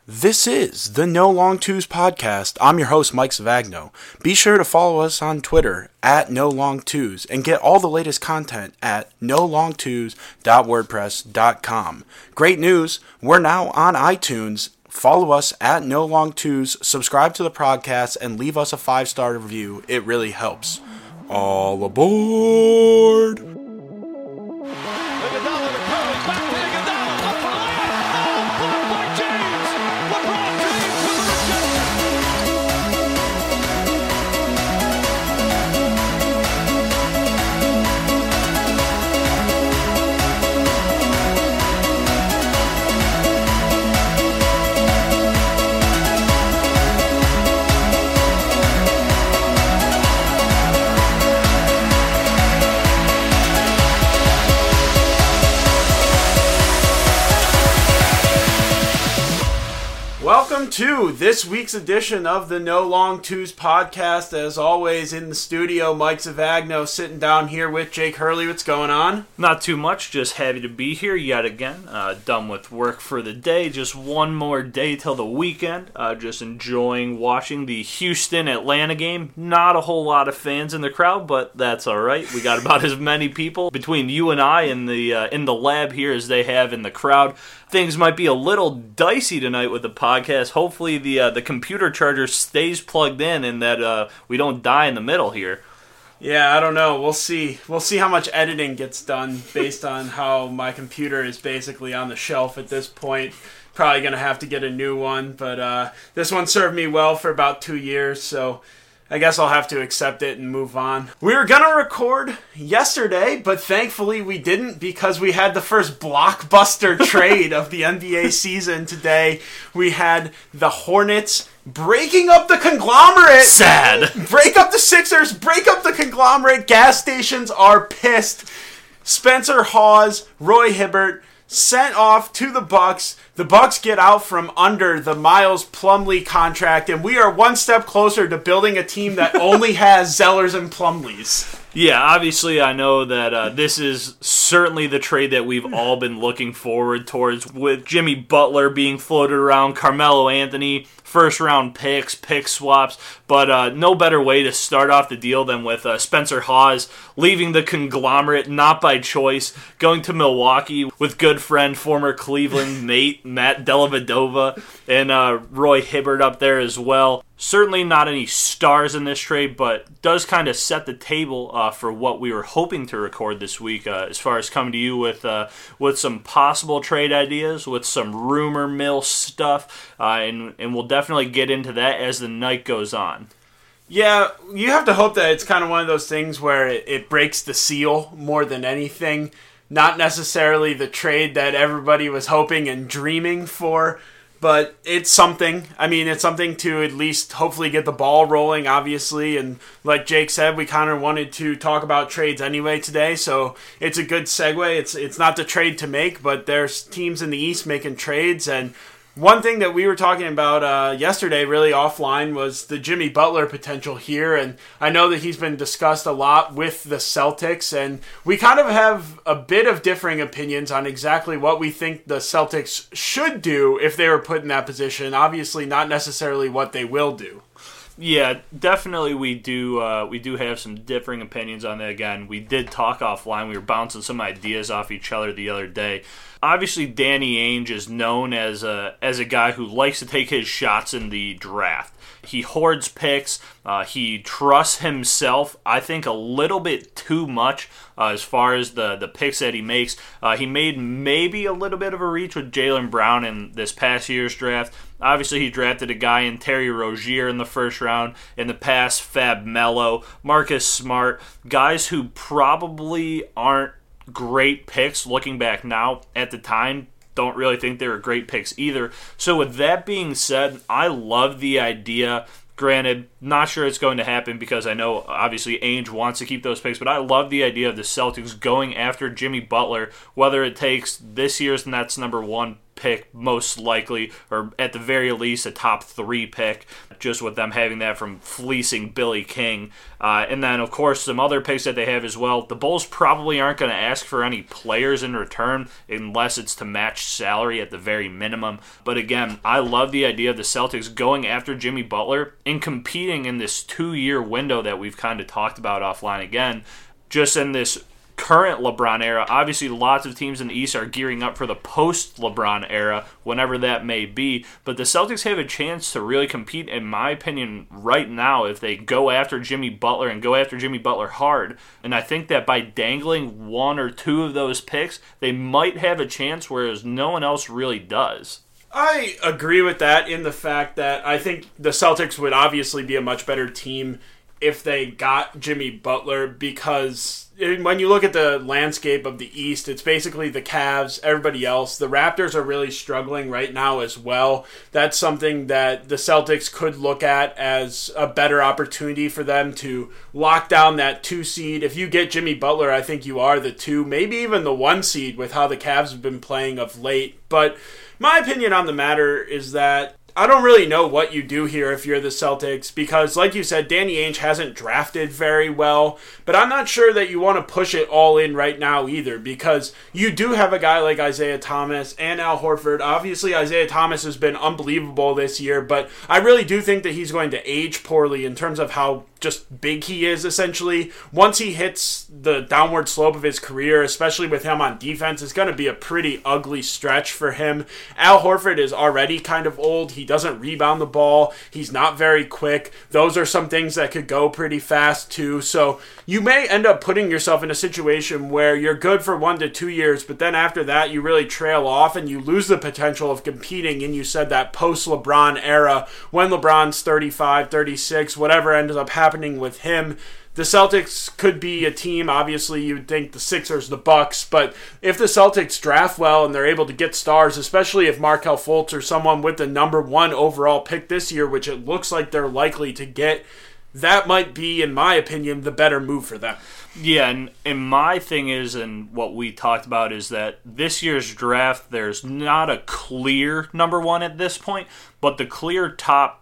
This is the No Long Twos podcast. I'm your host, Mike Savagno. Be sure to follow us on Twitter at No Long Twos and get all the latest content at nolongtwos.wordpress.com. Great news, we're now on iTunes. Follow us at No Long Twos, subscribe to the podcast, and leave us a 5-star review. It really helps. All aboard! Welcome to this week's edition of the No Long Twos podcast. As always, in the studio, Mike Savagno sitting down here with Jake Hurley. What's going on? Not too much, just happy to be here yet again. Done with work for the day, just one more day till the weekend. Just enjoying watching the Houston-Atlanta game. Not a whole lot of fans in the crowd, but that's alright. We got about as many people between you and I in the lab here as they have in the crowd. Things might be a little dicey tonight with the podcast. Hopefully the computer charger stays plugged in and that we don't die in the middle here. Yeah, I don't know. We'll see. We'll see how much editing gets done based on how my computer is basically on the shelf at this point. Probably going to have to get a new one, but this one served me well for about 2 years, so I guess I'll have to accept it and move on. We were going to record yesterday, but thankfully we didn't because we had the first blockbuster trade of the NBA season today. We had the Hornets breaking up the conglomerate. Sad. Break up the Sixers, break up the conglomerate. Gas stations are pissed. Spencer Hawes, Roy Hibbert, sent off to the Bucks. The Bucks get out from under the Miles Plumlee contract, and we are one step closer to building a team that only has Zellers and Plumlees. Yeah, obviously I know that this is certainly the trade that we've all been looking forward towards, with Jimmy Butler being floated around, Carmelo Anthony, first-round picks, pick swaps, but no better way to start off the deal than with Spencer Hawes leaving the conglomerate, not by choice, going to Milwaukee with good friend, former Cleveland mate, Matt Dellavedova, and Roy Hibbert up there as well. Certainly not any stars in this trade, but does kind of set the table for what we were hoping to record this week as far as coming to you with some possible trade ideas, with some rumor mill stuff, and we'll definitely get into that as the night goes on. Yeah, you have to hope that it's kind of one of those things where it breaks the seal more than anything. Not necessarily the trade that everybody was hoping and dreaming for, but it's something. I mean, it's something to at least hopefully get the ball rolling, obviously. And like Jake said, we kind of wanted to talk about trades anyway today, so it's a good segue. It's not the trade to make, but there's teams in the East making trades. And one thing that we were talking about yesterday, really offline, was the Jimmy Butler potential here. And I know that he's been discussed a lot with the Celtics, and we kind of have a bit of differing opinions on exactly what we think the Celtics should do if they were put in that position. Obviously, not necessarily what they will do. Yeah, definitely we do have some differing opinions on that. Again, we did talk offline. We were bouncing some ideas off each other the other day. Obviously, Danny Ainge is known as a guy who likes to take his shots in the draft. He hoards picks. He trusts himself, I think, a little bit too much as far as the picks that he makes. He made maybe a little bit of a reach with Jaylen Brown in this past year's draft. Obviously, he drafted a guy in Terry Rozier in the first round. In the past, Fab Melo, Marcus Smart, guys who probably aren't great picks looking back now. At the time, don't really think they were great picks either. So with that being said, I love the idea. Granted, not sure it's going to happen because I know obviously Ainge wants to keep those picks, but I love the idea of the Celtics going after Jimmy Butler, whether it takes this year's Nets number one pick, most likely, or at the very least a top 3 pick, just with them having that from fleecing Billy King. And then, of course, some other picks that they have as well. The Bulls probably aren't going to ask for any players in return unless it's to match salary at the very minimum. But again, I love the idea of the Celtics going after Jimmy Butler and competing in this 2-year window that we've kind of talked about offline again, just in this current LeBron era. Obviously, lots of teams in the East are gearing up for the post-LeBron era, whenever that may be. But the Celtics have a chance to really compete, in my opinion, right now if they go after Jimmy Butler and go after Jimmy Butler hard. And I think that by dangling 1 or 2 of those picks, they might have a chance, whereas no one else really does. I agree with that in the fact that I think the Celtics would obviously be a much better team if they got Jimmy Butler, because when you look at the landscape of the East, it's basically the Cavs, everybody else. The Raptors are really struggling right now as well. That's something that the Celtics could look at as a better opportunity for them to lock down that 2 seed. If you get Jimmy Butler, I think you are the 2, maybe even the 1 seed with how the Cavs have been playing of late. But my opinion on the matter is that I don't really know what you do here if you're the Celtics, because like you said, Danny Ainge hasn't drafted very well, but I'm not sure that you want to push it all in right now either, because you do have a guy like Isaiah Thomas and Al Horford. Obviously, Isaiah Thomas has been unbelievable this year, but I really do think that he's going to age poorly in terms of how just big he is, essentially. Once he hits the downward slope of his career, especially with him on defense, it's going to be a pretty ugly stretch for him. Al Horford is already kind of old. He doesn't rebound the ball. He's not very quick. Those are some things that could go pretty fast too. So you may end up putting yourself in a situation where you're good for 1 to 2 years, but then after that you really trail off and you lose the potential of competing. And you said that post-LeBron era, when LeBron's 35, 36, whatever ends up happening with him, the Celtics could be a team. Obviously, you'd think the Sixers, the Bucks, but if the Celtics draft well and they're able to get stars, especially if Markelle Fultz or someone with the number 1 overall pick this year, which it looks like they're likely to get, that might be, in my opinion, the better move for them. Yeah, and my thing is, and what we talked about, is that this year's draft, there's not a clear number 1 at this point, but the clear top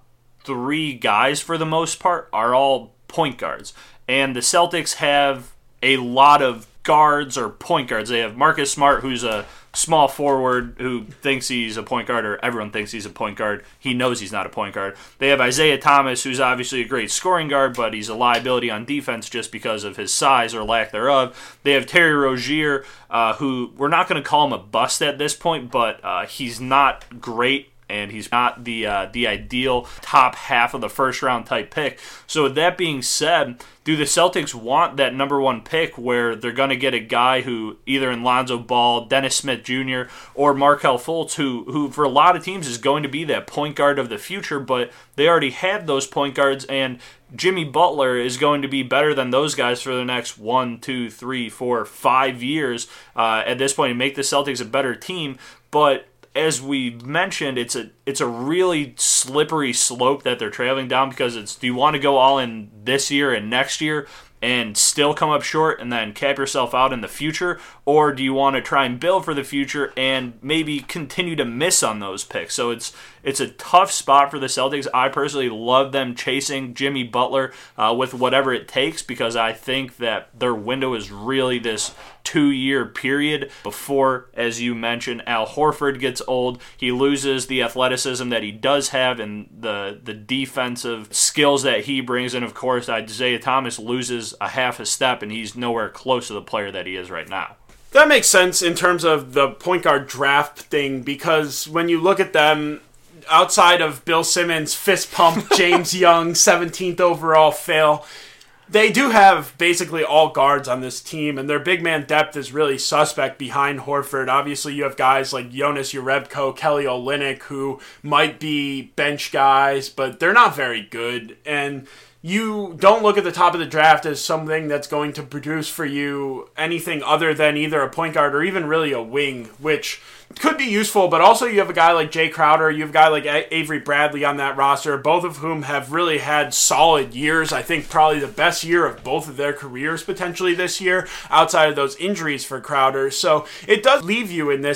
3 guys, for the most part, are all point guards. And the Celtics have a lot of guards or point guards. They have Marcus Smart, who's a small forward who thinks he's a point guard, or everyone thinks he's a point guard. He knows he's not a point guard. They have Isaiah Thomas, who's obviously a great scoring guard, but he's a liability on defense just because of his size or lack thereof. They have Terry Rozier, who we're not going to call him a bust at this point, but he's not great, and he's not the ideal top half of the first round type pick. So with that being said, do the Celtics want that number 1 pick where they're going to get a guy who, either in Lonzo Ball, Dennis Smith Jr., or Markelle Fultz, who for a lot of teams is going to be that point guard of the future, but they already have those point guards, and Jimmy Butler is going to be better than those guys for the next 1, 2, 3, 4, 5 years at this point, and make the Celtics a better team. But as we mentioned, it's a really slippery slope that they're traveling down, because it's, do you want to go all in this year and next year and still come up short and then cap yourself out in the future, or do you want to try and build for the future and maybe continue to miss on those picks? So it's a tough spot for the Celtics. I personally love them chasing Jimmy Butler with whatever it takes, because I think that their window is really this 2-year period before, as you mentioned, Al Horford gets old. He loses the athleticism that he does have and the defensive skills that he brings. And, of course, Isaiah Thomas loses a half a step, and he's nowhere close to the player that he is right now. That makes sense in terms of the point guard draft thing, because when you look at them, outside of Bill Simmons, fist pump, James Young, 17th overall fail, they do have basically all guards on this team, and their big man depth is really suspect behind Horford. Obviously, you have guys like Jonas Jerebko, Kelly Olynyk, who might be bench guys, but they're not very good. And you don't look at the top of the draft as something that's going to produce for you anything other than either a point guard or even really a wing, which could be useful, but also you have a guy like Jay Crowder, you have a guy like Avery Bradley on that roster, both of whom have really had solid years. I think probably the best year of both of their careers potentially this year, outside of those injuries for Crowder. So it does leave you in this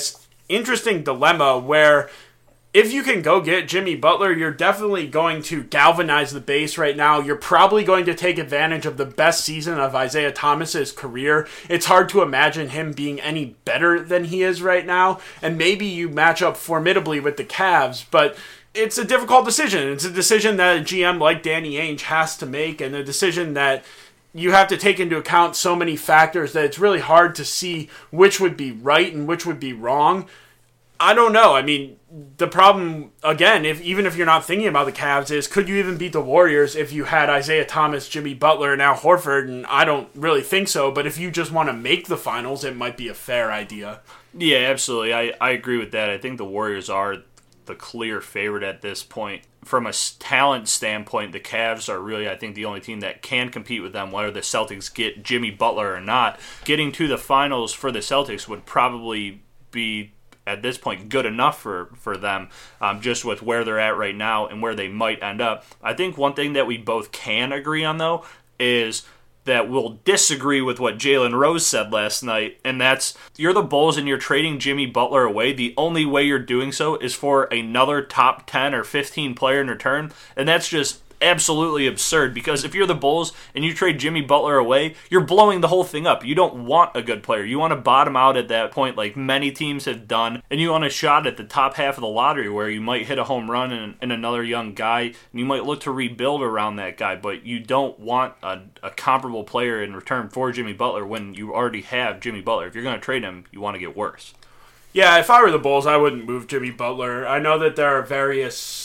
interesting dilemma where if you can go get Jimmy Butler, you're definitely going to galvanize the base right now. You're probably going to take advantage of the best season of Isaiah Thomas's career. It's hard to imagine him being any better than he is right now. And maybe you match up formidably with the Cavs, but it's a difficult decision. It's a decision that a GM like Danny Ainge has to make, and a decision that you have to take into account so many factors that it's really hard to see which would be right and which would be wrong. I don't know. I mean, the problem, again, even if you're not thinking about the Cavs, is could you even beat the Warriors if you had Isaiah Thomas, Jimmy Butler, and Al Horford? And I don't really think so, but if you just want to make the finals, it might be a fair idea. Yeah, absolutely. I agree with that. I think the Warriors are the clear favorite at this point. From a talent standpoint, the Cavs are really, I think, the only team that can compete with them, whether the Celtics get Jimmy Butler or not. Getting to the finals for the Celtics would probably be, at this point, good enough for them, just with where they're at right now and where they might end up. I think one thing that we both can agree on, though, is that we'll disagree with what Jalen Rose said last night, and that's, you're the Bulls and you're trading Jimmy Butler away. The only way you're doing so is for another top 10 or 15 player in return, and that's just absolutely absurd, because if you're the Bulls and you trade Jimmy Butler away, you're blowing the whole thing up. You don't want a good player. You want to bottom out at that point like many teams have done, and you want a shot at the top half of the lottery where you might hit a home run and another young guy, and you might look to rebuild around that guy, but you don't want a comparable player in return for Jimmy Butler when you already have Jimmy Butler. If you're going to trade him, you want to get worse. Yeah, if I were the Bulls, I wouldn't move Jimmy Butler. I know that there are various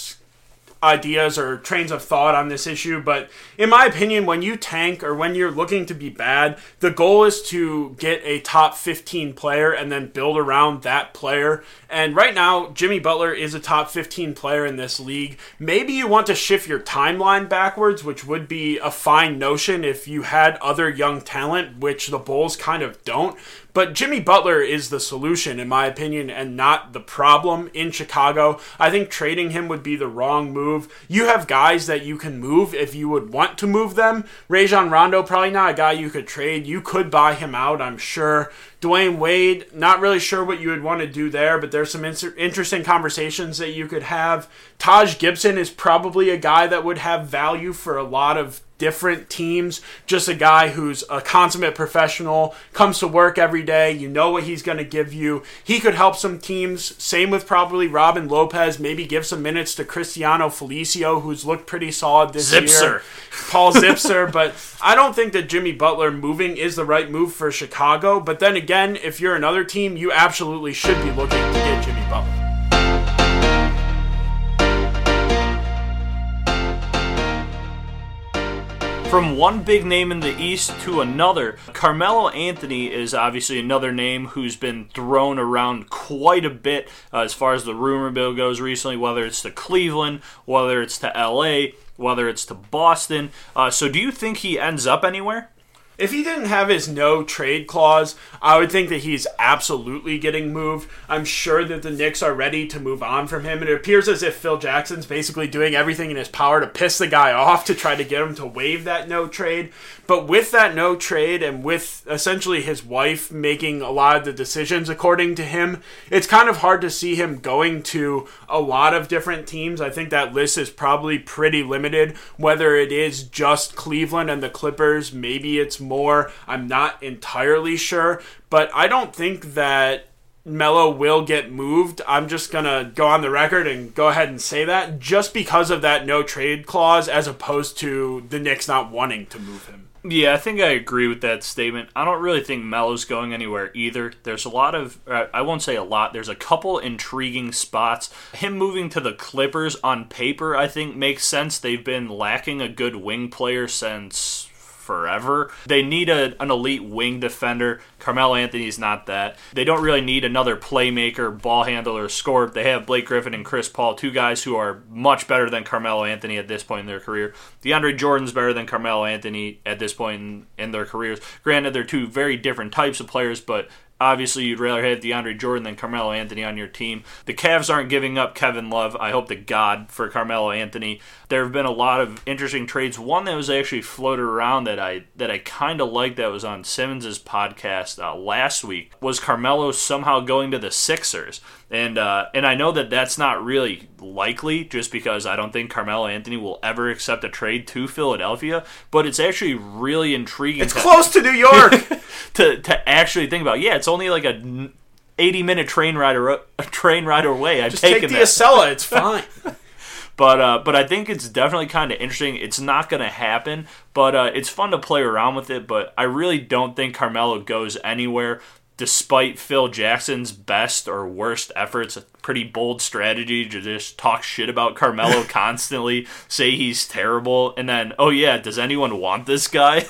ideas or trains of thought on this issue, but in my opinion, when you tank or when you're looking to be bad, the goal is to get a top 15 player and then build around that player. And right now, Jimmy Butler is a top 15 player in this league. Maybe you want to shift your timeline backwards, which would be a fine notion if you had other young talent, which the Bulls kind of don't. But Jimmy Butler is the solution, in my opinion, and not the problem in Chicago. I think trading him would be the wrong move. You have guys that you can move if you would want to move them. Rajon Rondo, probably not a guy you could trade. You could buy him out, I'm sure. Dwayne Wade, not really sure what you would want to do there, but there's some interesting conversations that you could have. Taj Gibson is probably a guy that would have value for a lot of different teams. Just a guy who's a consummate professional, comes to work every day, you know what he's going to give you. He could help some teams. Same with probably Robin Lopez, maybe give some minutes to Cristiano Felicio, who's looked pretty solid this year. Paul Zipser, but I don't think that Jimmy Butler moving is the right move for Chicago. But then again, if you're another team, you absolutely should be looking to get Jimmy Butler. From one big name in the East to another, Carmelo Anthony is obviously another name who's been thrown around quite a bit as far as the rumor mill goes recently, whether it's to Cleveland, whether it's to LA, whether it's to Boston. So do you think he ends up anywhere? If he didn't have his no trade clause, I would think that he's absolutely getting moved. I'm sure that the Knicks are ready to move on from him. It appears as if Phil Jackson's basically doing everything in his power to piss the guy off to try to get him to waive that no trade. But with that no trade and with essentially his wife making a lot of the decisions according to him, it's kind of hard to see him going to a lot of different teams. I think that list is probably pretty limited, whether it is just Cleveland and the Clippers, maybe it's more. I'm not entirely sure, but I don't think that Melo will get moved. I'm just going to go on the record and go ahead and say that just because of that no trade clause as opposed to the Knicks not wanting to move him. Yeah, I think I agree with that statement. I don't really think Melo's going anywhere either. There's a lot of, I won't say a lot, there's a couple intriguing spots. Him moving to the Clippers on paper, I think, makes sense. They've been lacking a good wing player since forever. They need an elite wing defender. Carmelo Anthony's not that. They don't really need another playmaker, ball handler, scorer. They have Blake Griffin and Chris Paul, two guys who are much better than Carmelo Anthony at this point in their career. DeAndre Jordan's better than Carmelo Anthony at this point in their careers. Granted, they're two very different types of players, but Obviously, you'd rather have DeAndre Jordan than Carmelo Anthony on your team. The Cavs aren't giving up Kevin Love, I hope to God, for Carmelo Anthony. There have been a lot of interesting trades. One that was actually floated around that I kind of liked that was on Simmons' podcast last week was Carmelo somehow going to the Sixers. And I know that that's not really likely just because I don't think Carmelo Anthony will ever accept a trade to Philadelphia, but it's actually really intriguing. It's close to New York! to actually think about. Yeah, it's only like a 80-minute train ride away. I've just taken take the Acela, it's fine. But I think it's definitely kind of interesting. It's not going to happen, but it's fun to play around with it. But I really don't think Carmelo goes anywhere, despite Phil Jackson's best or worst efforts. A pretty bold strategy to just talk shit about Carmelo constantly, say he's terrible, and then, oh yeah, does anyone want this guy?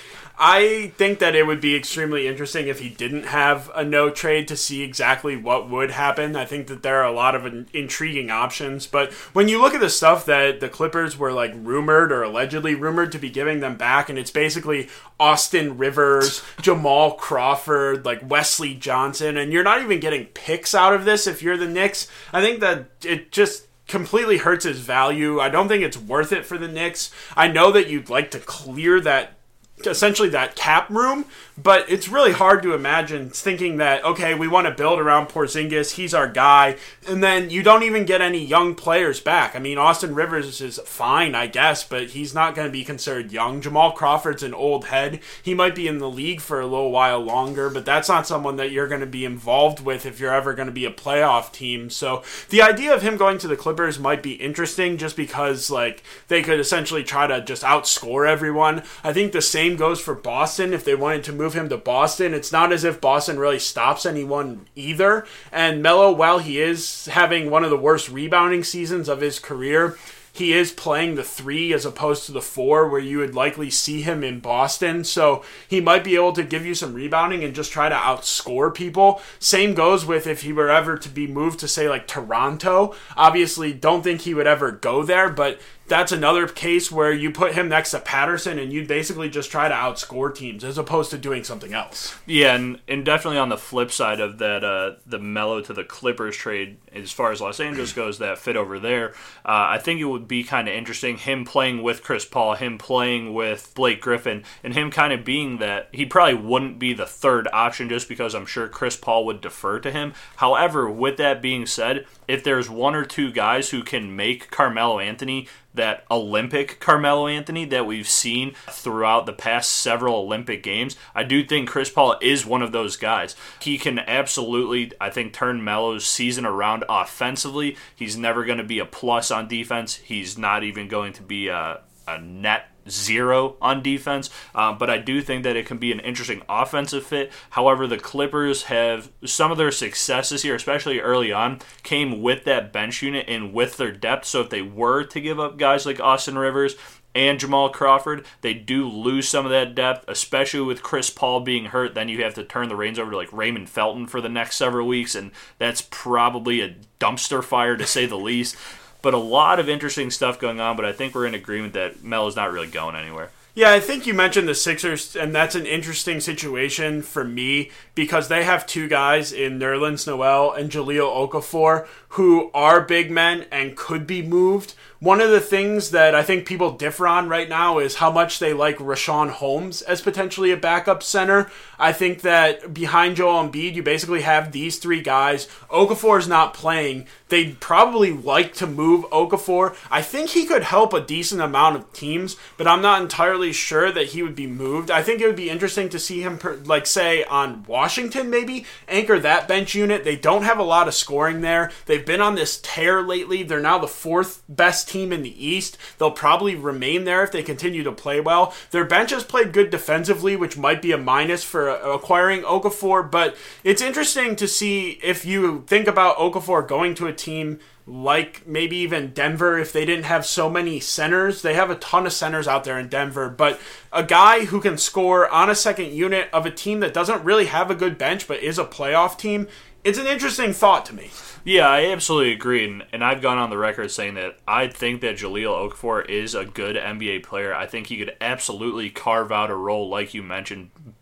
I think that it would be extremely interesting if he didn't have a no trade to see exactly what would happen. I think that there are a lot of intriguing options, but when you look at the stuff that the Clippers were like rumored or allegedly rumored to be giving them back, and it's basically Austin Rivers, Jamal Crawford, like Wesley Johnson, and you're not even getting picks out of this if you're the Knicks, I think that it just completely hurts his value. I don't think it's worth it for the Knicks. I know that you'd like to clear essentially that cap room, but it's really hard to imagine thinking that, okay, we want to build around Porzingis, he's our guy, and then you don't even get any young players back. I mean, Austin Rivers is fine, I guess, but he's not going to be considered young. Jamal Crawford's an old head. He might be in the league for a little while longer, but that's not someone that you're going to be involved with if you're ever going to be a playoff team. So the idea of him going to the Clippers might be interesting just because, like, they could essentially try to just outscore everyone. I think the same goes for Boston. If they wanted to move him to Boston, it's not as if Boston really stops anyone either. And Melo, while he is having one of the worst rebounding seasons of his career, he is playing the 3 as opposed to the 4 where you would likely see him in Boston. So he might be able to give you some rebounding and just try to outscore people. Same goes with if he were ever to be moved to, say, like Toronto. Obviously, don't think he would ever go there, but that's another case where you put him next to Patterson and you'd basically just try to outscore teams as opposed to doing something else. Yeah, and definitely on the flip side of that, the Melo to the Clippers trade, as far as Los Angeles goes, that fit over there, I think it would be kind of interesting, him playing with Chris Paul, him playing with Blake Griffin, and him kind of being that he probably wouldn't be the third option just because I'm sure Chris Paul would defer to him. However, with that being said, if there's one or two guys who can make Carmelo Anthony that Olympic Carmelo Anthony that we've seen throughout the past several Olympic games, I do think Chris Paul is one of those guys. He can absolutely, I think, turn Melo's season around offensively. He's never going to be a plus on defense. He's not even going to be a net zero on defense, but I do think that it can be an interesting offensive fit. However, the Clippers have some of their successes here, especially early on, came with that bench unit and with their depth. So if they were to give up guys like Austin Rivers and Jamal Crawford, they do lose some of that depth, especially with Chris Paul being hurt. Then you have to turn the reins over to like Raymond Felton for the next several weeks, and that's probably a dumpster fire to say the least. But a lot of interesting stuff going on, but I think we're in agreement that Melo's not really going anywhere. Yeah, I think you mentioned the Sixers, and that's an interesting situation for me because they have two guys in Nerlens Noel and Jahlil Okafor who are big men and could be moved. One of the things that I think people differ on right now is how much they like Richaun Holmes as potentially a backup center. I think that behind Joel Embiid, you basically have these three guys. Okafor is not playing. They'd probably like to move Okafor. I think he could help a decent amount of teams, but I'm not entirely sure that he would be moved. I think it would be interesting to see him, like, say, on Washington maybe, anchor that bench unit. They don't have a lot of scoring there. They've been on this tear lately. They're now the fourth best team in the East. They'll probably remain there if they continue to play well. Their bench has played good defensively, which might be a minus for acquiring Okafor, but it's interesting to see if you think about Okafor going to a team like maybe even Denver if they didn't have so many centers. They have a ton of centers out there in Denver, but a guy who can score on a second unit of a team that doesn't really have a good bench but is a playoff team, it's an interesting thought to me. Yeah, I absolutely agree, and I've gone on the record saying that I think that Jahlil Okafor is a good NBA player. I think he could absolutely carve out a role, like you mentioned,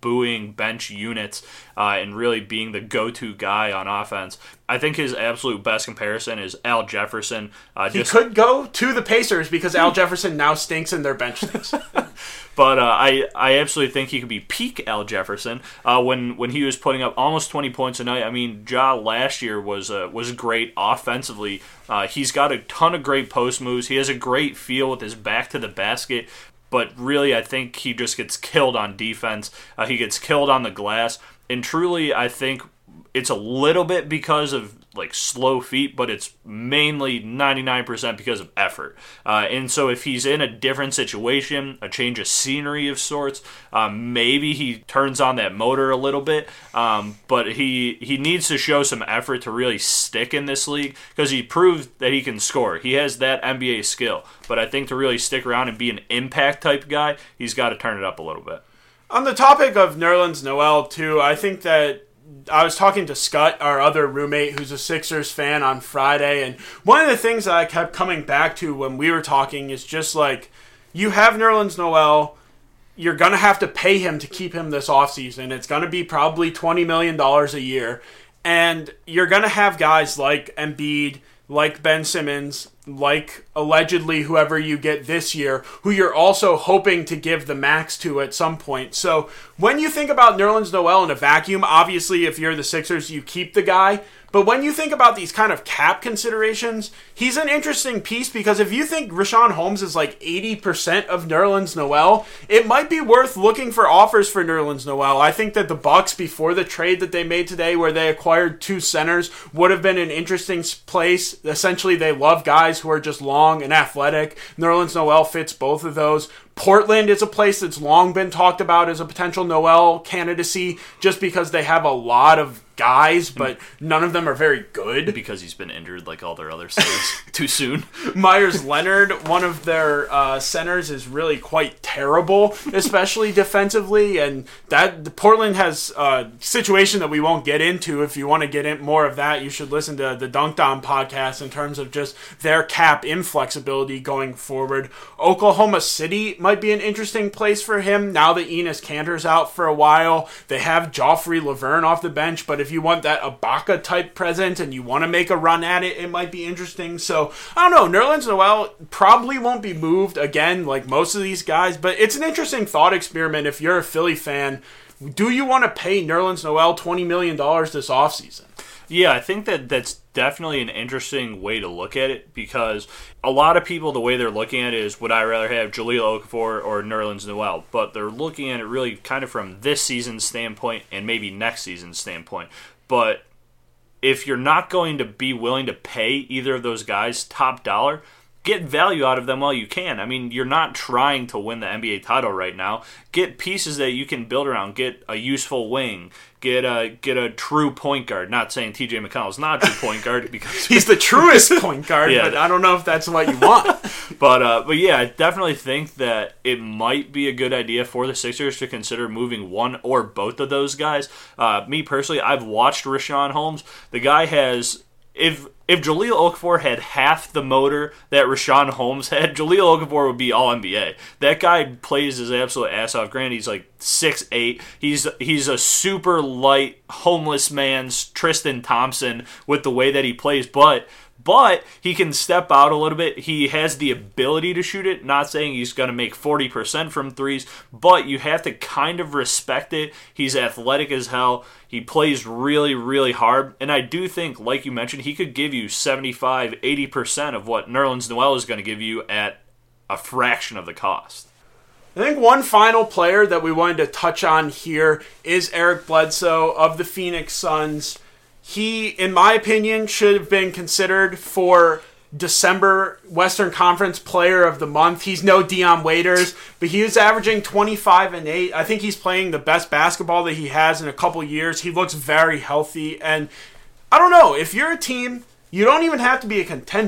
buoying bench units and really being the go-to guy on offense. I think his absolute best comparison is Al Jefferson. He could go to the Pacers because Al Jefferson now stinks and their bench stinks. But I absolutely think he could be peak Al Jefferson when he was putting up almost 20 points a night. I mean, Ja last year was great offensively. He's got a ton of great post moves. He has a great feel with his back to the basket. But really, I think he just gets killed on defense. He gets killed on the glass. And truly, I think it's a little bit because of like slow feet, but it's mainly 99% because of effort. And so if he's in a different situation, a change of scenery of sorts, maybe he turns on that motor a little bit. But he needs to show some effort to really stick in this league because he proved that he can score. He has that NBA skill. But I think to really stick around and be an impact type guy, he's got to turn it up a little bit. On the topic of Nerlens Noel, too, I think that I was talking to Scott, our other roommate, who's a Sixers fan, on Friday, and one of the things that I kept coming back to when we were talking is just like, you have Nerlens Noel, you're going to have to pay him to keep him this offseason. It's going to be probably $20 million a year, and you're going to have guys like Embiid, like Ben Simmons, like allegedly whoever you get this year, who you're also hoping to give the max to at some point. So when you think about Nerlens Noel in a vacuum, obviously if you're the Sixers, you keep the guy. But when you think about these kind of cap considerations, he's an interesting piece because if you think Richaun Holmes is like 80% of Nerlens Noel, it might be worth looking for offers for Nerlens Noel. I think that the Bucks, before the trade that they made today where they acquired 2 centers, would have been an interesting place. Essentially, they love guys who are just long and athletic. Nerlens Noel fits both of those. Portland is a place that's long been talked about as a potential Noel candidacy just because they have a lot of guys, but none of them are very good. Because he's been injured like all their other centers too soon. Myers Leonard, one of their centers, is really quite terrible, especially defensively, and that Portland has a situation that we won't get into. If you want to get in more of that, you should listen to the Dunked On podcast in terms of just their cap inflexibility going forward. Oklahoma City might be an interesting place for him now that Enes Kanter's out for a while. They have Joffrey Laverne off the bench, but if you want that Ibaka type present and you want to make a run at it, it might be interesting. So I don't know, Nerlens Noel probably won't be moved again like most of these guys, but it's an interesting thought experiment if you're a Philly fan. Do you want to pay Nerlens Noel $20 million this offseason? Yeah, I think that's definitely an interesting way to look at it because a lot of people, the way they're looking at it is, would I rather have Jahlil Okafor or Nerlens Noel? But they're looking at it really kind of from this season's standpoint and maybe next season's standpoint. But if you're not going to be willing to pay either of those guys top dollar, get value out of them while you can. I mean, you're not trying to win the NBA title right now. Get pieces that you can build around. Get a useful wing. Get a true point guard. Not saying TJ McConnell's not a true point guard because he's the truest point guard, yeah. But I don't know if that's what you want. But yeah, I definitely think that it might be a good idea for the Sixers to consider moving one or both of those guys. Me personally, I've watched Richaun Holmes. The guy has, if Jahlil Okafor had half the motor that Richaun Holmes had, Jahlil Okafor would be All-NBA. That guy plays his absolute ass off. Granted, he's like 6'8". He's a super light, homeless man's Tristan Thompson with the way that he plays, but he can step out a little bit. He has the ability to shoot it. Not saying he's going to make 40% from threes, but you have to kind of respect it. He's athletic as hell. He plays really, really hard. And I do think, like you mentioned, he could give you 75, 80% of what Nerlens Noel is going to give you at a fraction of the cost. I think one final player that we wanted to touch on here is Eric Bledsoe of the Phoenix Suns. He, in my opinion, should have been considered for December Western Conference Player of the Month. He's no Dion Waiters, but he was averaging 25 and 8. I think he's playing the best basketball that he has in a couple years. He looks very healthy, and I don't know, if you're a team, you don't even have to be a contender.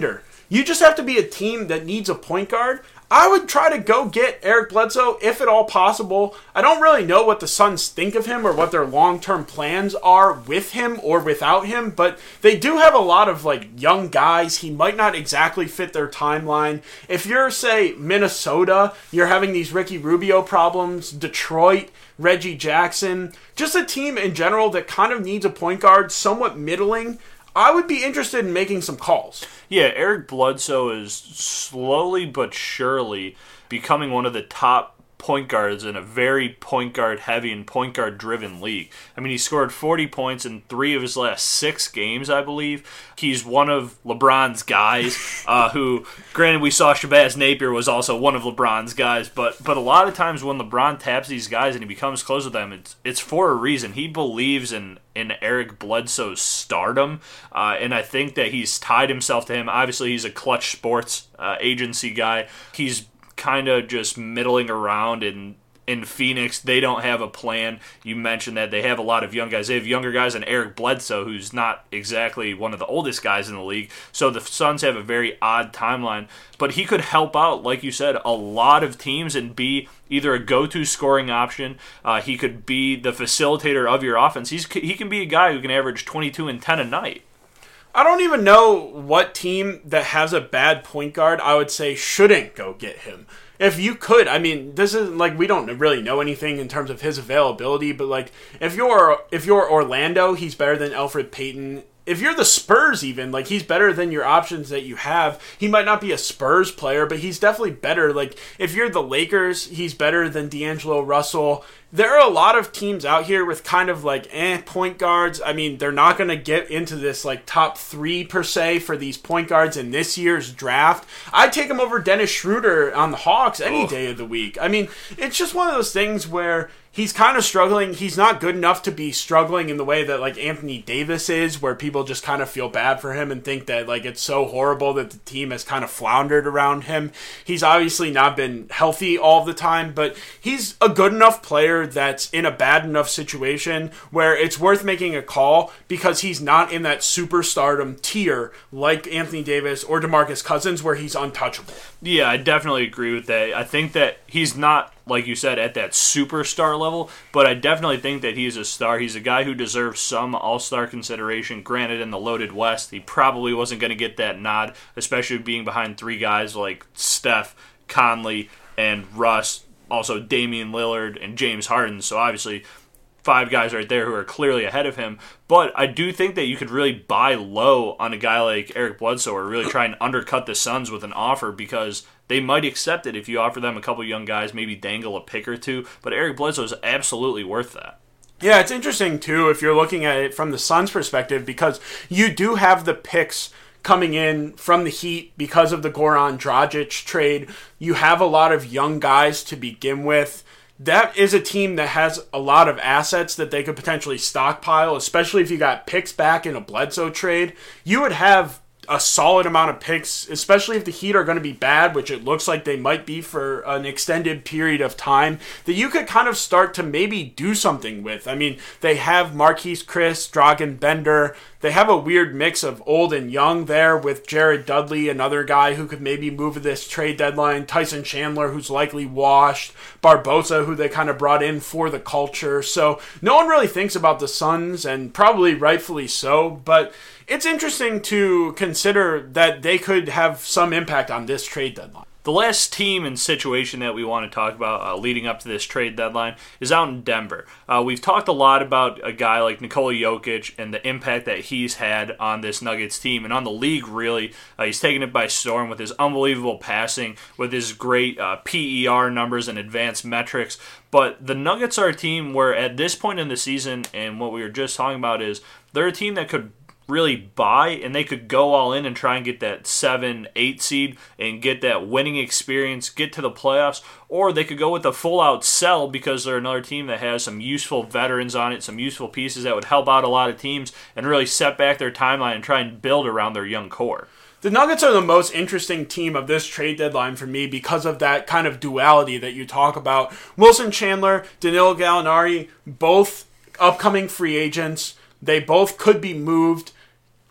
you just have to be a team that needs a point guard. I would try to go get Eric Bledsoe if at all possible. I don't really know what the Suns think of him or what their long-term plans are with him or without him, but they do have a lot of young guys. He might not exactly fit their timeline. If you're, say, Minnesota, you're having these Ricky Rubio problems, Detroit, Reggie Jackson, just a team in general that kind of needs a point guard, somewhat middling, I would be interested in making some calls. Yeah, Eric Bledsoe is slowly but surely becoming one of the top point guards in a very point guard heavy and point guard driven league. I mean, he scored 40 points in 3 of his last 6 games, I believe. He's one of LeBron's guys, who, granted, we saw Shabazz Napier was also one of LeBron's guys, but a lot of times when LeBron taps these guys and he becomes close with them, it's for a reason. He believes in Eric Bledsoe's stardom, and I think that he's tied himself to him. Obviously, he's a Clutch Sports agency guy. He's kind of just middling around in Phoenix. They don't have a plan. You mentioned that they have a lot of young guys. They have younger guys than Eric Bledsoe, who's not exactly one of the oldest guys in the league. So the Suns have a very odd timeline. But he could help out, like you said, a lot of teams and be either a go-to scoring option. He could be the facilitator of your offense. He can be a guy who can average 22 and 10 a night. I don't even know what team that has a bad point guard I would say shouldn't go get him. If you could, I mean, this is we don't really know anything in terms of his availability, but if you're Orlando, he's better than Elfrid Payton. If you're the Spurs even, he's better than your options that you have. He might not be a Spurs player, but he's definitely better. If you're the Lakers, he's better than D'Angelo Russell. There are a lot of teams out here with kind of point guards. I mean, they're not going to get into this top 3 per se for these point guards in this year's draft. I'd take him over Dennis Schroeder on the Hawks any day of the week. I mean, it's just one of those things where he's kind of struggling. He's not good enough to be struggling in the way that Anthony Davis is, where people just kind of feel bad for him and think that it's so horrible that the team has kind of floundered around him. He's obviously not been healthy all the time, but he's a good enough player that's in a bad enough situation where it's worth making a call because he's not in that superstardom tier like Anthony Davis or DeMarcus Cousins where he's untouchable. Yeah, I definitely agree with that. I think that he's not, like you said, at that superstar level, but I definitely think that he's a star. He's a guy who deserves some all-star consideration. Granted, in the loaded West, he probably wasn't going to get that nod, especially being behind 3 guys like Steph, Conley, and Russ, also Damian Lillard and James Harden. So obviously 5 guys right there who are clearly ahead of him. But I do think that you could really buy low on a guy like Eric Bledsoe or really try and undercut the Suns with an offer because they might accept it if you offer them a couple young guys, maybe dangle a pick or 2. But Eric Bledsoe is absolutely worth that. Yeah, it's interesting, too, if you're looking at it from the Suns' perspective, because you do have the picks coming in from the Heat because of the Goran Dragic trade. You have a lot of young guys to begin with. That is a team that has a lot of assets that they could potentially stockpile, especially if you got picks back in a Bledsoe trade. You would have a solid amount of picks, especially if the Heat are going to be bad, which it looks like they might be for an extended period of time, that you could kind of start to maybe do something with. I mean, they have Marquise Chris, Dragan Bender. They have a weird mix of old and young there with Jared Dudley, another guy who could maybe move this trade deadline, Tyson Chandler, who's likely washed, Barbosa, who they kind of brought in for the culture. So no one really thinks about the Suns, and probably rightfully so, but it's interesting to consider that they could have some impact on this trade deadline. The last team and situation that we want to talk about leading up to this trade deadline is out in Denver. We've talked a lot about a guy like Nikola Jokic and the impact that he's had on this Nuggets team and on the league, really. He's taken it by storm with his unbelievable passing, with his great PER numbers and advanced metrics. But the Nuggets are a team where at this point in the season, and what we were just talking about is, they're a team that could really buy, and they could go all in and try and get that 7-8 seed and get that winning experience, get to the playoffs, or they could go with a full-out sell because they're another team that has some useful veterans on it, some useful pieces that would help out a lot of teams and really set back their timeline and try and build around their young core. The Nuggets are the most interesting team of this trade deadline for me because of that kind of duality that you talk about. Wilson Chandler, Danilo Gallinari, both upcoming free agents. They both could be moved.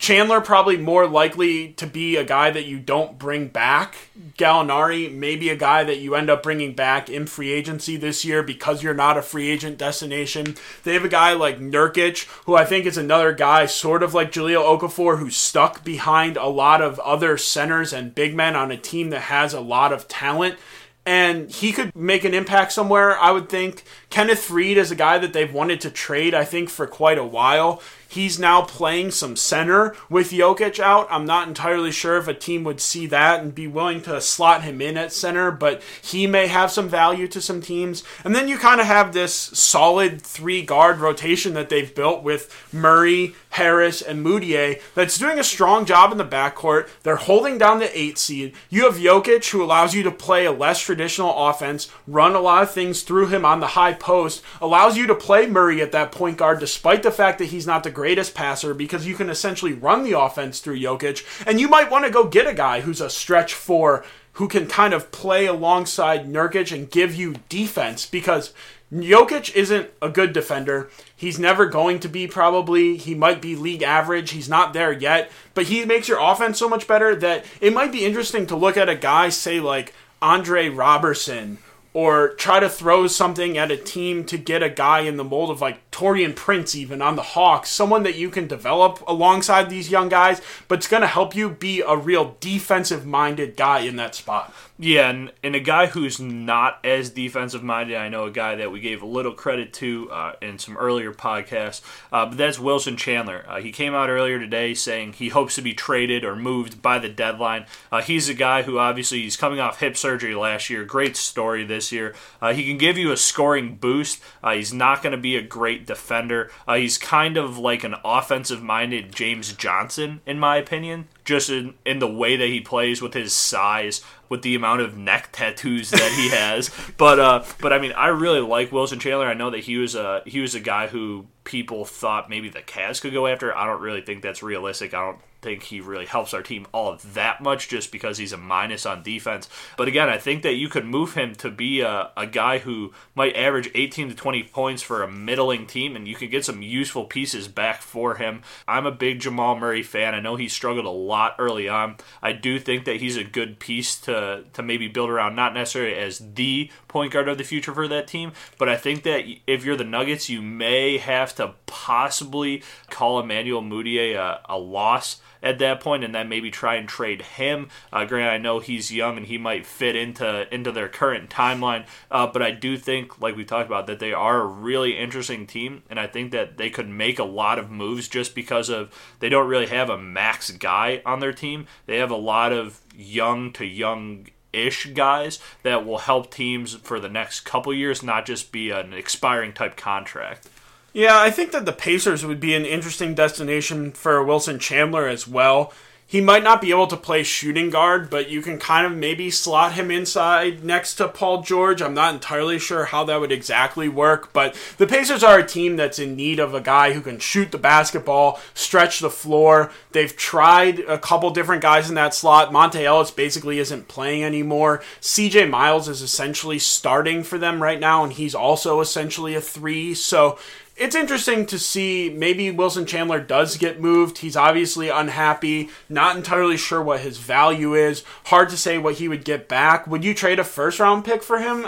Chandler probably more likely to be a guy that you don't bring back. Gallinari, maybe a guy that you end up bringing back in free agency this year because you're not a free agent destination. They have a guy like Nurkic, who I think is another guy sort of like Jahlil Okafor, who's stuck behind a lot of other centers and big men on a team that has a lot of talent. And he could make an impact somewhere, I would think. Kenneth Faried is a guy that they've wanted to trade, I think, for quite a while. He's now playing some center with Jokic out. I'm not entirely sure if a team would see that and be willing to slot him in at center, but he may have some value to some teams. And then you kind of have this solid 3-guard rotation that they've built with Murray, Harris, and Mudiay that's doing a strong job in the backcourt. They're holding down the 8 seed. You have Jokic, who allows you to play a less traditional offense, run a lot of things through him on the high post, allows you to play Murray at that point guard despite the fact that he's not the greatest passer, because you can essentially run the offense through Jokic. And you might want to go get a guy who's a stretch 4 who can kind of play alongside Nurkic and give you defense, because Jokic isn't a good defender. He's never going to be, probably. He might be league average. He's not there yet. But he makes your offense so much better that it might be interesting to look at a guy, say, like Andre Robertson, or try to throw something at a team to get a guy in the mold of like Taurean Prince even on the Hawks, someone that you can develop alongside these young guys, but it's going to help you be a real defensive-minded guy in that spot. Yeah, and a guy who's not as defensive-minded, I know a guy that we gave a little credit to in some earlier podcasts, but that's Wilson Chandler. He came out earlier today saying he hopes to be traded or moved by the deadline. He's a guy who obviously he's coming off hip surgery last year. Great story this year. He can give you a scoring boost. He's not going to be a great defender. He's kind of like an offensive-minded James Johnson, in my opinion, just in the way that he plays with his size, with the amount of neck tattoos that he has. But I mean, I really like Wilson Chandler. I know that he was a guy who people thought maybe the Cavs could go after. I don't really think that's realistic. I don't think he really helps our team all that much just because he's a minus on defense. But again, I think that you could move him to be a guy who might average 18 to 20 points for a middling team, and you could get some useful pieces back for him. I'm a big Jamal Murray fan. I know he struggled a lot early on. I do think that he's a good piece to maybe build around, not necessarily as the point guard of the future for that team, but I think that if you're the Nuggets, you may have to possibly call Emmanuel Mudiay a loss at that point, and then maybe try and trade him. Granted, I know he's young and he might fit into their current timeline, but I do think, like we talked about, that they are a really interesting team, and I think that they could make a lot of moves just because of they don't really have a max guy on their team. They have a lot of young to young-ish guys that will help teams for the next couple years, not just be an expiring type contract. Yeah, I think that the Pacers would be an interesting destination for Wilson Chandler as well. He might not be able to play shooting guard, but you can kind of maybe slot him inside next to Paul George. I'm not entirely sure how that would exactly work, but the Pacers are a team that's in need of a guy who can shoot the basketball, stretch the floor. They've tried a couple different guys in that slot. Monte Ellis basically isn't playing anymore. CJ Miles is essentially starting for them right now, and he's also essentially a 3, so it's interesting to see maybe Wilson Chandler does get moved. He's obviously unhappy, not entirely sure what his value is. Hard to say what he would get back. Would you trade a first-round pick for him?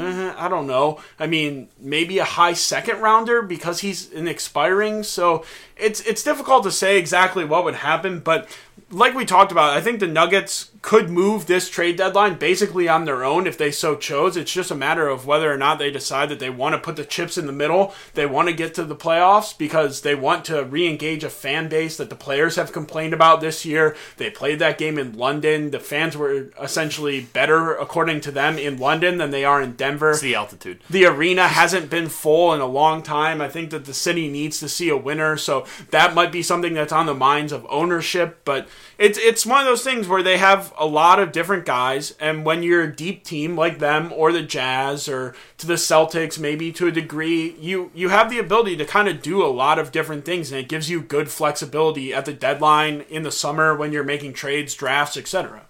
I don't know. I mean, maybe a high second-rounder because he's an expiring. So it's difficult to say exactly what would happen, but like we talked about, I think the Nuggets could move this trade deadline basically on their own if they so chose. It's just a matter of whether or not they decide that they want to put the chips in the middle. They want to get to the playoffs because they want to re-engage a fan base that the players have complained about this year. They played that game in London. The fans were essentially better, according to them, in London than they are in Denver. It's the altitude. The arena hasn't been full in a long time. I think that the city needs to see a winner, so that might be something that's on the minds of ownership, but it's one of those things where they have a lot of different guys, and when you're a deep team like them or the Jazz or to the Celtics, maybe to a degree, you have the ability to kind of do a lot of different things, and it gives you good flexibility at the deadline in the summer when you're making trades, drafts, etc.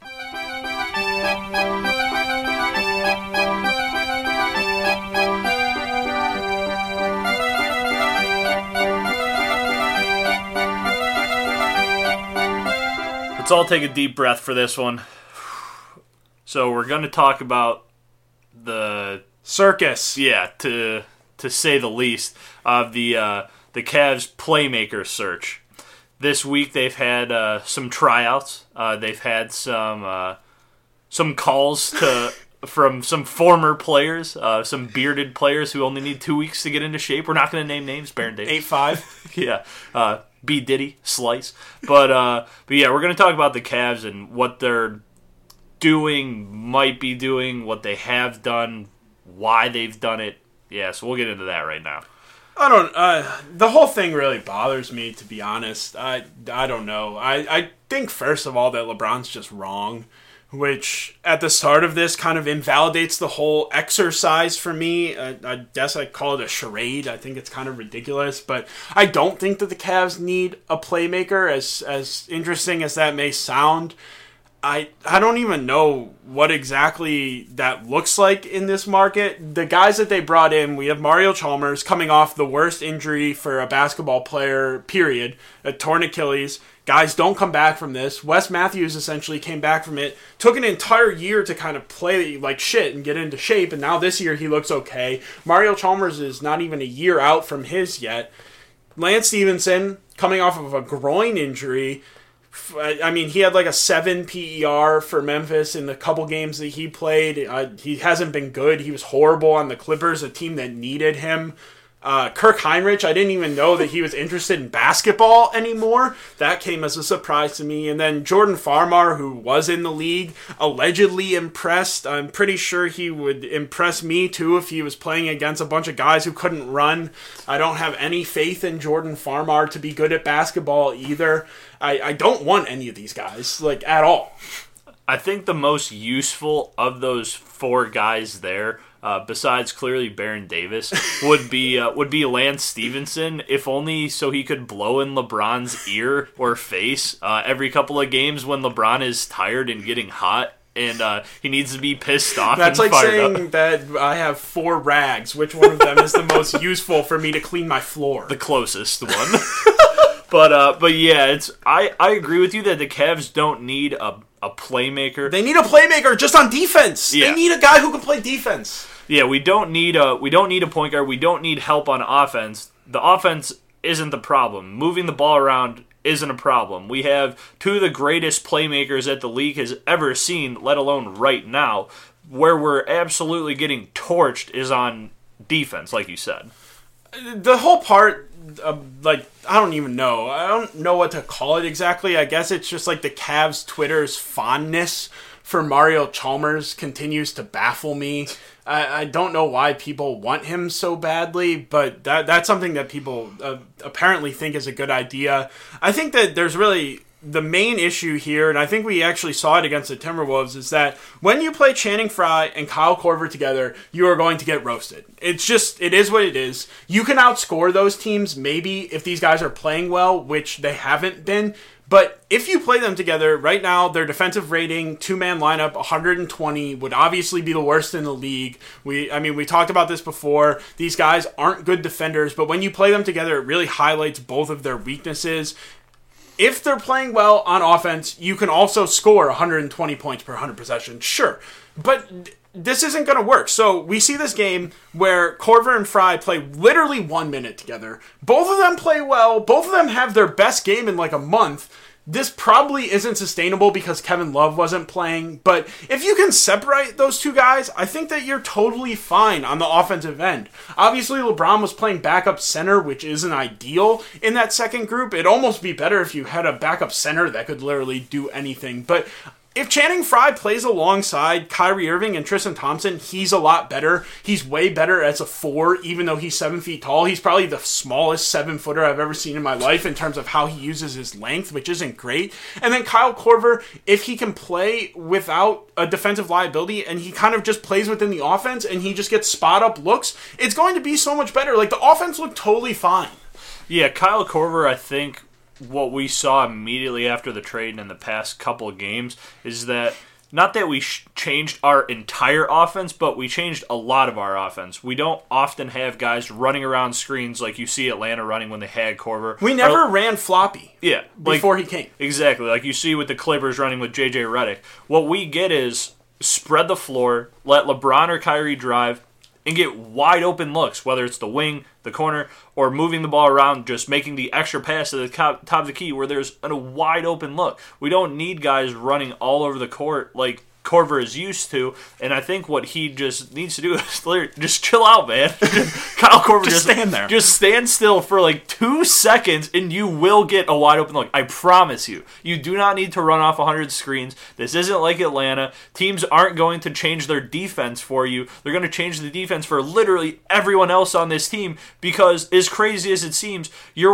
all take a deep breath for this one. So we're going to talk about the circus. Yeah, to say the least, of the Cavs playmaker search. This week they've had some tryouts. They've had some calls from some former players, some bearded players who only need 2 weeks to get into shape. We're not going to name names. Baron Davis. 8'5". Yeah. B. Diddy. Slice. But yeah, we're going to talk about the Cavs and what they're doing, might be doing, what they have done, why they've done it. Yeah, so we'll get into that right now. The whole thing really bothers me, to be honest. I don't know. I think, first of all, that LeBron's just wrong, which at the start of this kind of invalidates the whole exercise for me. I guess I'd call it a charade. I think it's kind of ridiculous, but I don't think that the Cavs need a playmaker, as interesting as that may sound. I don't even know what exactly that looks like in this market. The guys that they brought in, we have Mario Chalmers coming off the worst injury for a basketball player, period, a torn Achilles. Guys don't come back from this. Wes Matthews essentially came back from it, took an entire year to kind of play like shit and get into shape, and now this year he looks okay. Mario Chalmers is not even a year out from his yet. Lance Stevenson, coming off of a groin injury, I mean, he had like a 7 PER for Memphis in the couple games that he played. He hasn't been good. He was horrible on the Clippers, a team that needed him. Kirk Heinrich, I didn't even know that he was interested in basketball anymore. That came as a surprise to me. And then Jordan Farmar, who was in the league, allegedly impressed. I'm pretty sure he would impress me too if he was playing against a bunch of guys who couldn't run. I don't have any faith in Jordan Farmar to be good at basketball either. I don't want any of these guys, like, at all. I think the most useful of those 4 guys there, besides clearly Baron Davis, would be Lance Stevenson, if only so he could blow in LeBron's ear or face every couple of games when LeBron is tired and getting hot and he needs to be pissed off. That's and like fired saying up. that I have 4 rags. Which one of them is the most useful for me to clean my floor? The closest one. But yeah, I agree with you that the Cavs don't need a playmaker. They need a playmaker just on defense. Yeah. They need a guy who can play defense. Yeah, we don't need a point guard. We don't need help on offense. The offense isn't the problem. Moving the ball around isn't a problem. We have 2 of the greatest playmakers that the league has ever seen, let alone right now. Where we're absolutely getting torched is on defense, like you said. The whole part, I don't even know. I don't know what to call it exactly. I guess it's just like the Cavs Twitter's fondness for Mario Chalmers continues to baffle me. I don't know why people want him so badly, but that's something that people apparently think is a good idea. I think that there's really the main issue here, and I think we actually saw it against the Timberwolves, is that when you play Channing Frye and Kyle Korver together, you are going to get roasted. It is what it is. You can outscore those teams, maybe, if these guys are playing well, which they haven't been. But if you play them together, right now, their defensive rating, 2-man lineup, 120, would obviously be the worst in the league. We talked about this before. These guys aren't good defenders, but when you play them together, it really highlights both of their weaknesses. If they're playing well on offense, you can also score 120 points per 100 possessions, sure. But this isn't going to work. So we see this game where Korver and Frye play literally 1 minute together. Both of them play well. Both of them have their best game in like a month. This probably isn't sustainable because Kevin Love wasn't playing, but if you can separate those 2 guys, I think that you're totally fine on the offensive end. Obviously, LeBron was playing backup center, which isn't ideal in that second group. It'd almost be better if you had a backup center that could literally do anything, but if Channing Frye plays alongside Kyrie Irving and Tristan Thompson, he's a lot better. He's way better as a 4, even though he's 7 feet tall. He's probably the smallest 7-footer I've ever seen in my life in terms of how he uses his length, which isn't great. And then Kyle Korver, if he can play without a defensive liability and he kind of just plays within the offense and he just gets spot-up looks, it's going to be so much better. Like, the offense looked totally fine. Yeah, Kyle Korver, I think what we saw immediately after the trade in the past couple of games is that not that we changed our entire offense, but we changed a lot of our offense. We don't often have guys running around screens like you see Atlanta running when they had Korver. We never ran floppy. Yeah, before he came. Exactly, like you see with the Clippers running with J.J. Redick. What we get is spread the floor, let LeBron or Kyrie drive, and get wide open looks, whether it's the wing, the corner, or moving the ball around, just making the extra pass to the top of the key where there's a wide open look. We don't need guys running all over the court like Korver is used to, and I think what he just needs to do is just chill out, man. Kyle Korver just stand there. Just stand still for like 2 seconds, and you will get a wide open look. I promise you. You do not need to run off 100 screens. This isn't like Atlanta. Teams aren't going to change their defense for you. They're going to change the defense for literally everyone else on this team because, as crazy as it seems,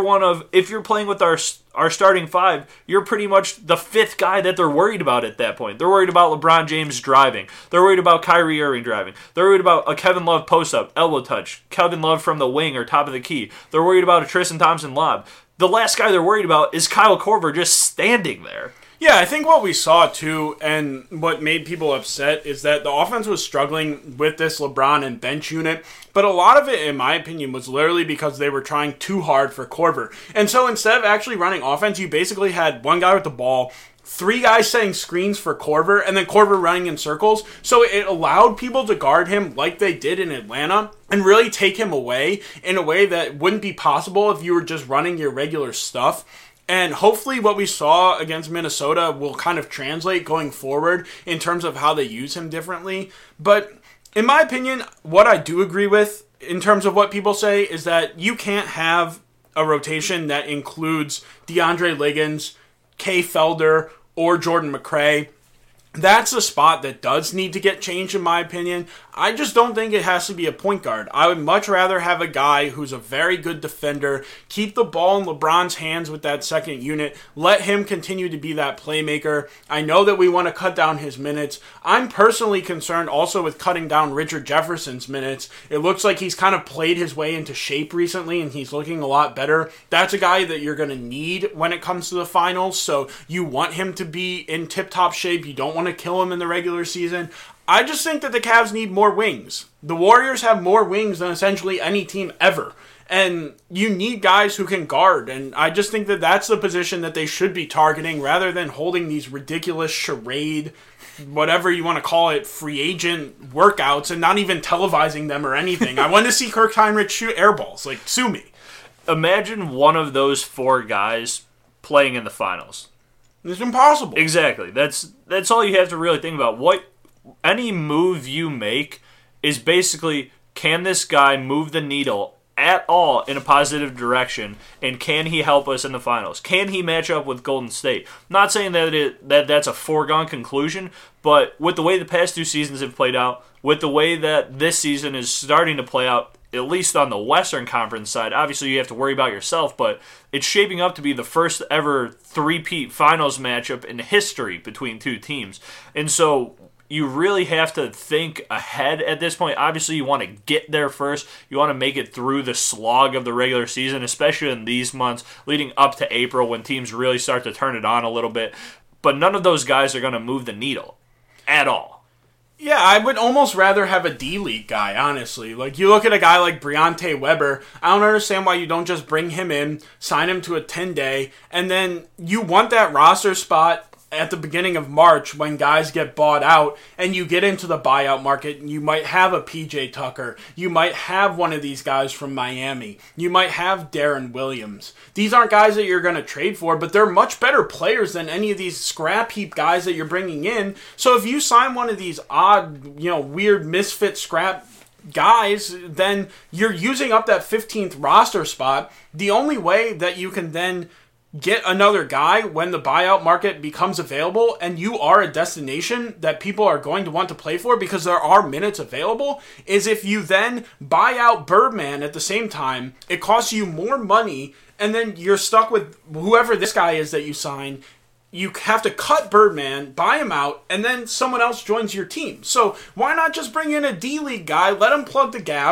if you're playing with our starting five, you're pretty much the fifth guy that they're worried about at that point. They're worried about LeBron James driving. They're worried about Kyrie Irving driving. They're worried about a Kevin Love post-up, elbow touch, Kevin Love from the wing or top of the key. They're worried about a Tristan Thompson lob. The last guy they're worried about is Kyle Korver just standing there. Yeah, I think what we saw, too, and what made people upset is that the offense was struggling with this LeBron and bench unit, but a lot of it, in my opinion, was literally because they were trying too hard for Korver. And so instead of actually running offense, you basically had one guy with the ball, 3 guys setting screens for Korver, and then Korver running in circles. So it allowed people to guard him like they did in Atlanta and really take him away in a way that wouldn't be possible if you were just running your regular stuff. And hopefully what we saw against Minnesota will kind of translate going forward in terms of how they use him differently. But in my opinion, what I do agree with in terms of what people say is that you can't have a rotation that includes DeAndre Liggins, Kay Felder, or Jordan McRae. That's a spot that does need to get changed, in my opinion. I just don't think it has to be a point guard. I would much rather have a guy who's a very good defender, keep the ball in LeBron's hands with that second unit, let him continue to be that playmaker. I know that we want to cut down his minutes. I'm personally concerned also with cutting down Richard Jefferson's minutes. It looks like he's kind of played his way into shape recently, and he's looking a lot better. That's a guy that you're going to need when it comes to the finals, so you want him to be in tip-top shape. You don't want to kill him in the regular season. I just think that the Cavs need more wings. The Warriors have more wings than essentially any team ever. And you need guys who can guard. And I just think that that's the position that they should be targeting rather than holding these ridiculous charade, whatever you want to call it, free agent workouts and not even televising them or anything. I want to see Kirk Heinrich shoot air balls. Like, sue me. Imagine one of those 4 guys playing in the finals. It's impossible. Exactly. That's all you have to really think about. What any move you make is basically, can this guy move the needle at all in a positive direction, and can he help us in the finals? Can he match up with Golden State? Not saying that that's a foregone conclusion, but with the way the past 2 seasons have played out, with the way that this season is starting to play out, at least on the Western Conference side, obviously you have to worry about yourself, but it's shaping up to be the first ever three-peat finals matchup in history between 2 teams. And so you really have to think ahead at this point. Obviously, you want to get there first. You want to make it through the slog of the regular season, especially in these months leading up to April when teams really start to turn it on a little bit. But none of those guys are going to move the needle at all. Yeah, I would almost rather have a D-League guy, honestly. Like, you look at a guy like Briante Weber, I don't understand why you don't just bring him in, sign him to a 10-day, and then you want that roster spot at the beginning of March when guys get bought out and you get into the buyout market. You might have a PJ Tucker. You might have one of these guys from Miami. You might have Darren Williams. These aren't guys that you're going to trade for, but they're much better players than any of these scrap heap guys that you're bringing in. So if you sign one of these odd, weird misfit scrap guys, then you're using up that 15th roster spot. The only way that you can then get another guy when the buyout market becomes available and you are a destination that people are going to want to play for because there are minutes available, is if you then buy out Birdman at the same time. It costs you more money, and then you're stuck with whoever this guy is that you sign. You have to cut Birdman, buy him out, and then someone else joins your team. So why not just bring in a D-League guy, let him plug the gap?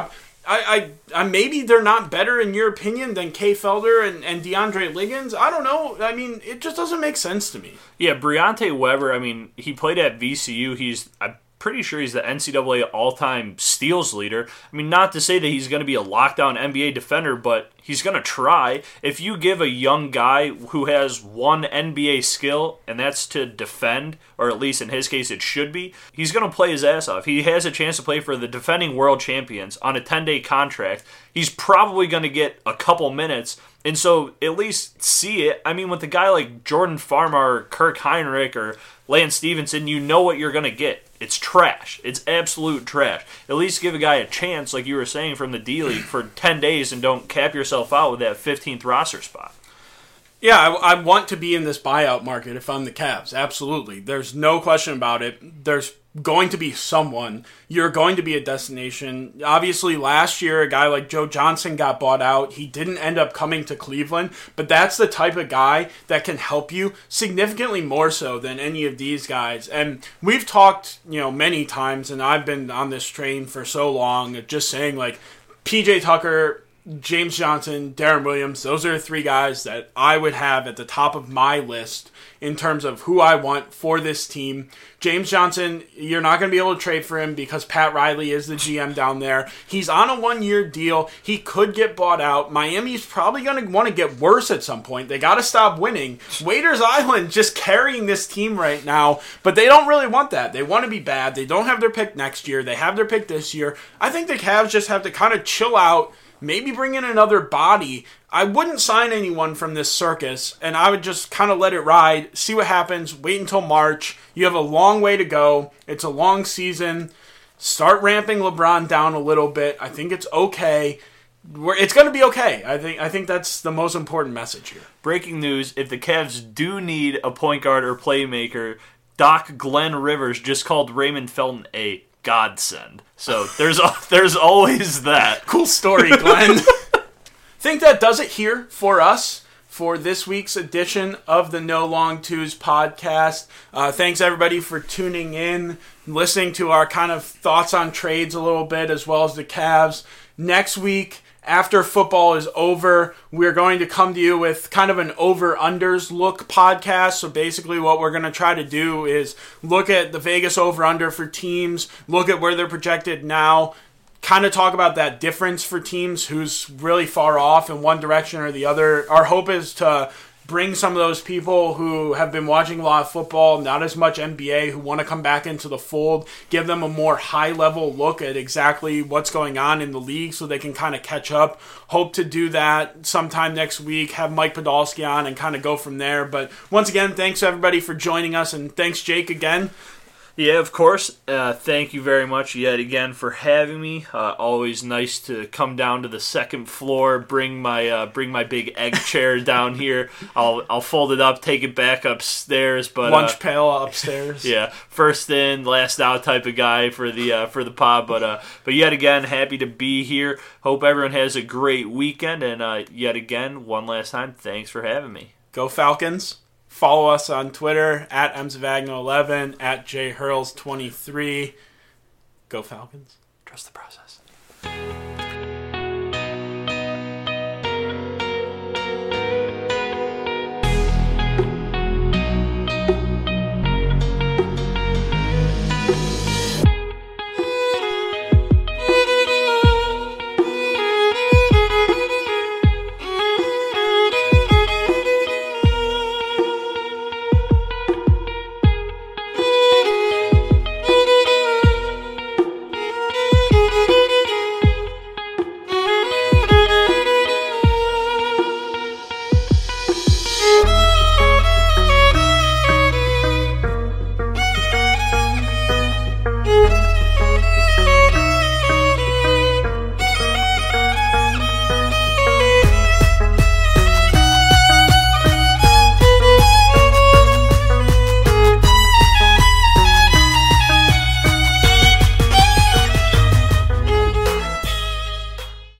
I maybe they're not better in your opinion than Kay Felder and DeAndre Liggins. I don't know. I mean, it just doesn't make sense to me. Yeah, Briante Weber, I mean, he played at VCU. I'm pretty sure he's the NCAA all-time steals leader. I mean, not to say that he's going to be a lockdown NBA defender, but he's going to try. If you give a young guy who has one NBA skill, and that's to defend, or at least in his case it should be, he's going to play his ass off. He has a chance to play for the defending world champions on a 10-day contract. He's probably going to get a couple minutes, and so at least see it. I mean, with a guy like Jordan Farmar, Kirk Heinrich, or Lance Stevenson, you know what you're going to get. It's trash. It's absolute trash. At least give a guy a chance, like you were saying, from the D-League for 10 days and don't cap yourself out with that 15th roster spot. Yeah, I want to be in this buyout market if I'm the Cavs. Absolutely. There's no question about it. There's going to be someone. You're going to be a destination. Obviously, last year, a guy like Joe Johnson got bought out. He didn't end up coming to Cleveland, but that's the type of guy that can help you significantly more so than any of these guys. And we've talked, many times, and I've been on this train for so long, just saying, like, PJ Tucker, James Johnson, Darren Williams, those are the three guys that I would have at the top of my list in terms of who I want for this team. James Johnson, you're not going to be able to trade for him because Pat Riley is the GM down there. He's on a 1-year deal. He could get bought out. Miami's probably going to want to get worse at some point. They got to stop winning. Waiters Island just carrying this team right now, but they don't really want that. They want to be bad. They don't have their pick next year. They have their pick this year. I think the Cavs just have to kind of chill out, maybe bring in another body. I wouldn't sign anyone from this circus, and I would just kind of let it ride, see what happens, wait until March. You have a long way to go. It's a long season. Start ramping LeBron down a little bit. I think it's okay. It's going to be okay. I think that's the most important message here. Breaking news, if the Cavs do need a point guard or playmaker, Doc Glenn Rivers just called Raymond Felton a godsend. So there's always that. Cool story, Glenn. Think that does it here for us for this week's edition of the No Long Twos podcast. Thanks everybody for tuning in, listening to our kind of thoughts on trades a little bit, as well as the Cavs. Next week, after football is over, we're going to come to you with kind of an over-unders look podcast. So basically what we're going to try to do is look at the Vegas over-under for teams, look at where they're projected now, kind of talk about that difference for teams, who's really far off in one direction or the other. Our hope is to bring some of those people who have been watching a lot of football, not as much NBA, who want to come back into the fold, give them a more high-level look at exactly what's going on in the league so they can kind of catch up. Hope to do that sometime next week, have Mike Podolsky on and kind of go from there. But once again, thanks everybody for joining us, and thanks Jake again. Yeah, of course. Thank you very much yet again for having me. Always nice to come down to the second floor, bring my big egg chair down here. I'll fold it up, take it back upstairs. But lunch pail upstairs. Yeah, first in, last out type of guy for the pod. But yet again, happy to be here. Hope everyone has a great weekend. And yet again, one last time, thanks for having me. Go Falcons. Follow us on Twitter at mzavagno11, at jhurls23. Go Falcons. Trust the process.